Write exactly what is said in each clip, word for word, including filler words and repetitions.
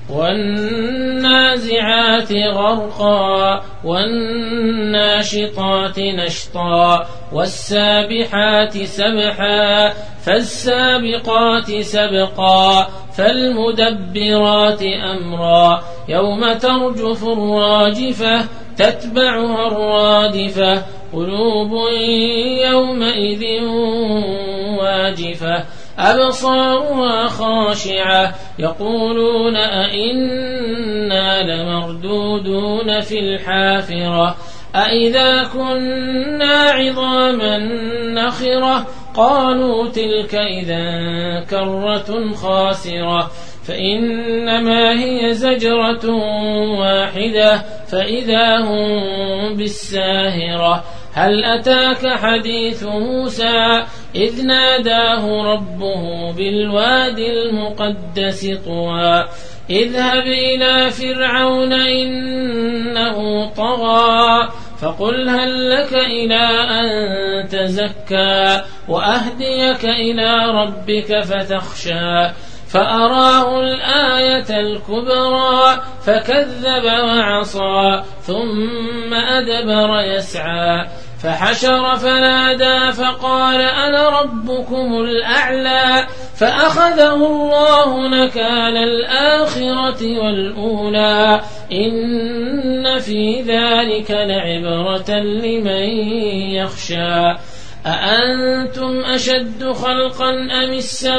والنازعات غرقا والناشطات نشطا والسابحات سبحا فالسابقات سبقا فالمدبرات أمرا يوم ترجف الراجفة تتبعها الرادفة قلوب يومئذ واجفة أبصارها خاشعة يقولون أئنا لمردودون في الحافرة أئذا كنا عظاما نخرة قالوا تلك إذا كرة خاسرة فإنما هي زجرة واحدة فإذا هم بالساهرة هل أتاك حديث موسى إذ ناداه ربه بالوادي المقدس طوى اذهب إلى فرعون إنه طغى فقل هل لك إلى أن تزكى وأهديك إلى ربك فتخشى فأراه الآية الكبرى فكذب وعصى ثم أدبر يسعى فحشر فنادى فقال أنا ربكم الأعلى فأخذه الله نكال الآخرة والأولى إن في ذلك لعبرة لمن يخشى أأنتم أشد خلقا أم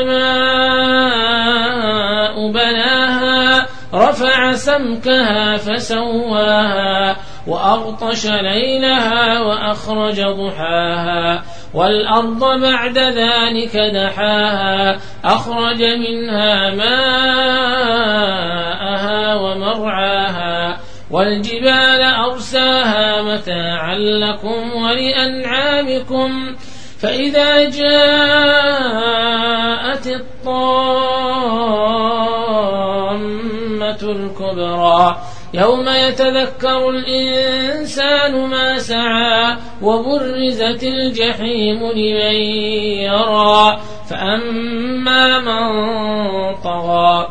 السماء بناها رفع سمكها فسواها وأغطش ليلها وأخرج ضحاها والأرض بعد ذلك دحاها أخرج منها ماءها ومرعاها والجبال أرساها متاعا لكم ولأنعامكم فإذا جاءت الطامة الكبرى يوم يتذكر الإنسان ما سعى وبرزت الجحيم لمن يرى فأما من طغى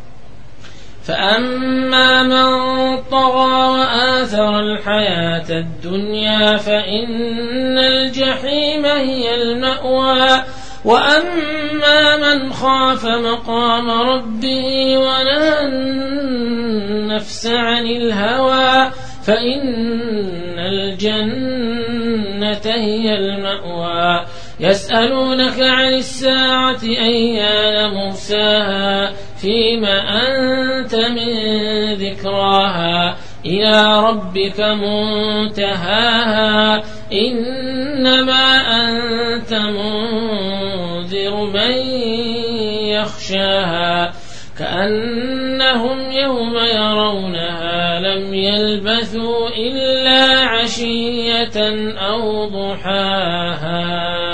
فأما من طغى وآثر الحياة الدنيا فإن الجحيم هي المأوى وأما من خاف مقام ربه ونهى النفس عن الهوى فإن الجنة هي المأوى يسألونك عن الساعة أيان مرساها فيما أنت من ذكراها إلى ربك منتهاها إنما أنت منذر من يخشاها كأنهم يوم يرونها لم يلبثوا إلا عشية أو ضحاها.